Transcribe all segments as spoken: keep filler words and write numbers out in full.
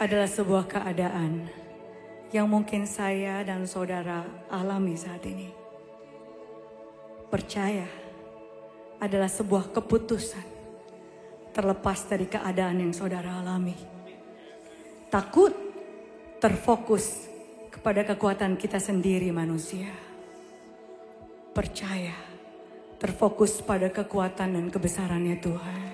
adalah sebuah keadaan yang mungkin saya dan saudara alami saat ini. Percaya adalah sebuah keputusan terlepas dari keadaan yang saudara alami. Takut terfokus kepada kekuatan kita sendiri manusia. Percaya terfokus pada kekuatan dan kebesarannya Tuhan.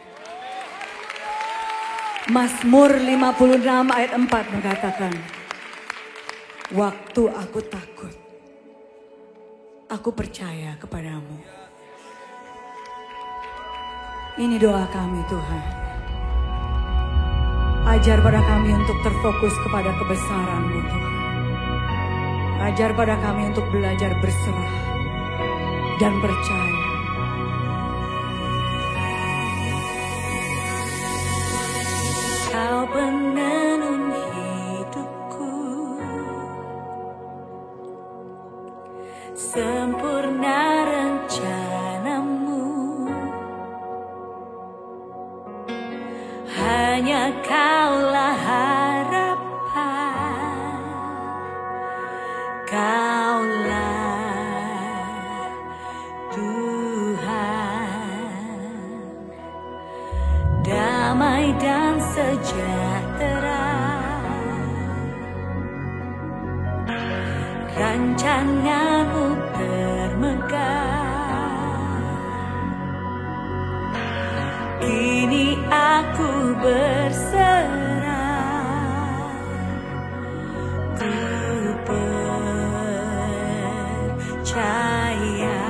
Mazmur lima puluh enam ayat empat mengatakan, waktu aku takut, aku percaya kepadamu. Ini doa kami Tuhan. Ajar pada kami untuk terfokus kepada kebesaran-Mu Tuhan. Ajar pada kami untuk belajar berserah dan percaya. Kau penenun hidupku, sempurna rencanamu. Hanya Kaulah harapan, Kaulah Tuhan. Damai dan sejahtera, rancangan-Mu termegah. Kini aku berserah, ku percaya.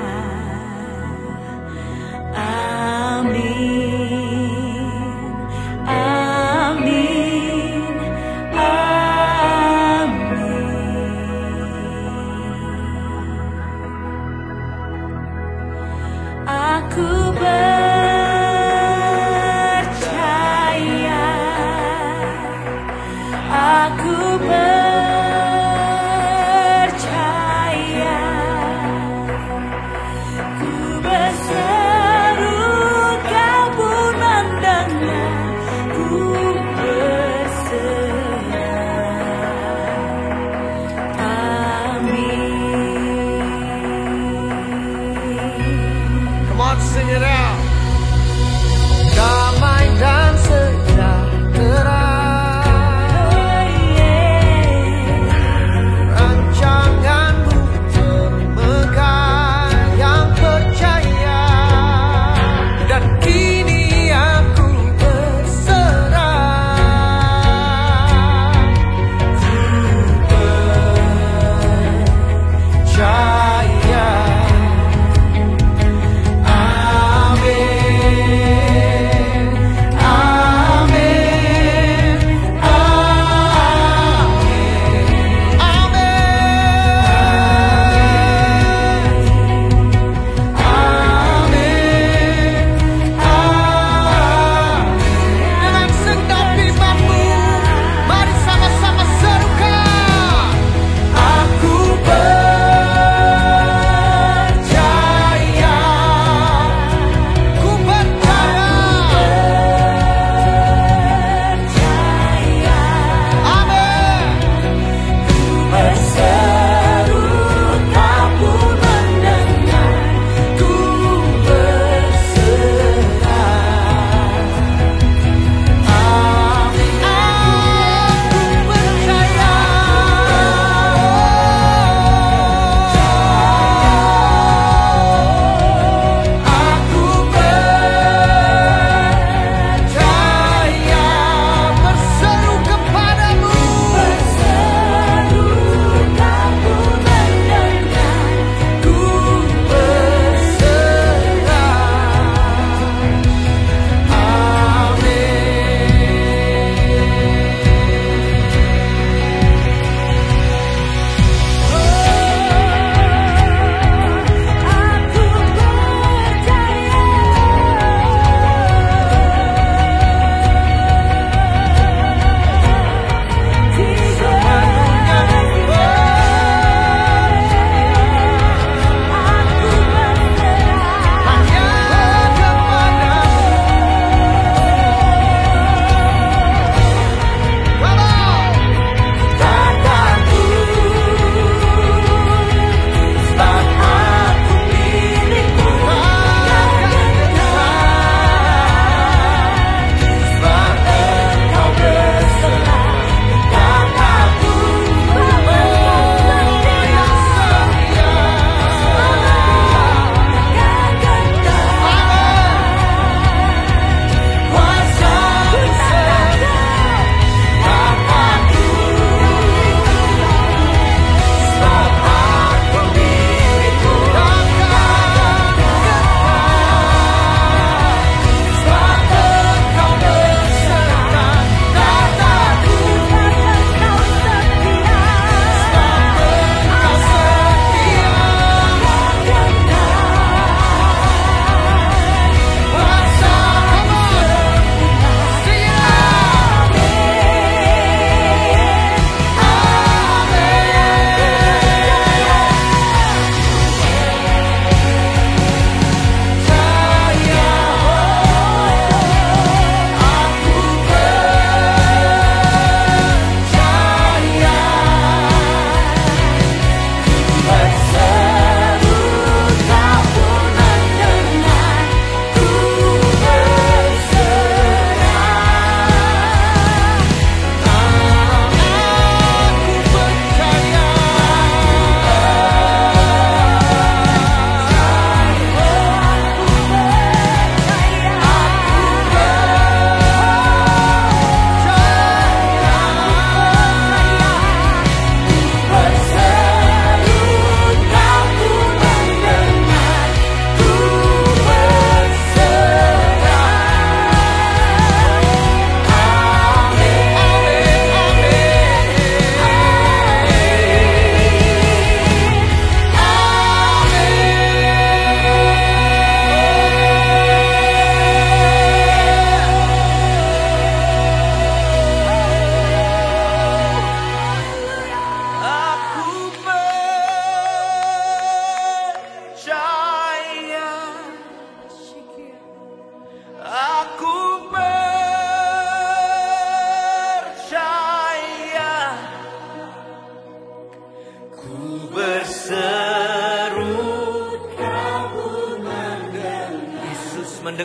Amin.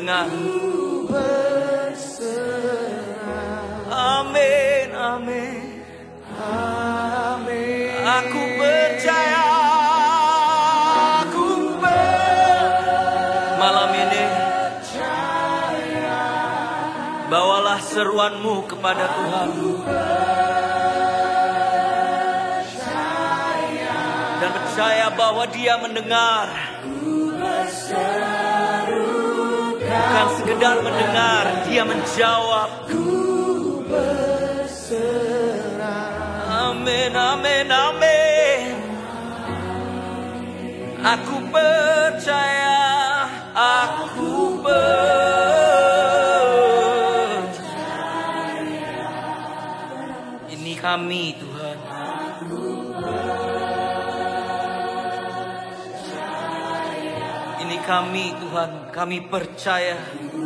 mendengar. Amin, amin, amin. Aku percaya, aku percaya. Malam ini bawalah seruanmu kepada Tuhan. Dan percaya bahwa Dia mendengar. Bukan sekedar mendengar, Dia menjawab. Amin, amin, amin. Aku percaya, aku percaya. Ini kami, Tuhan. Ini kami, Tuhan. Kami percaya.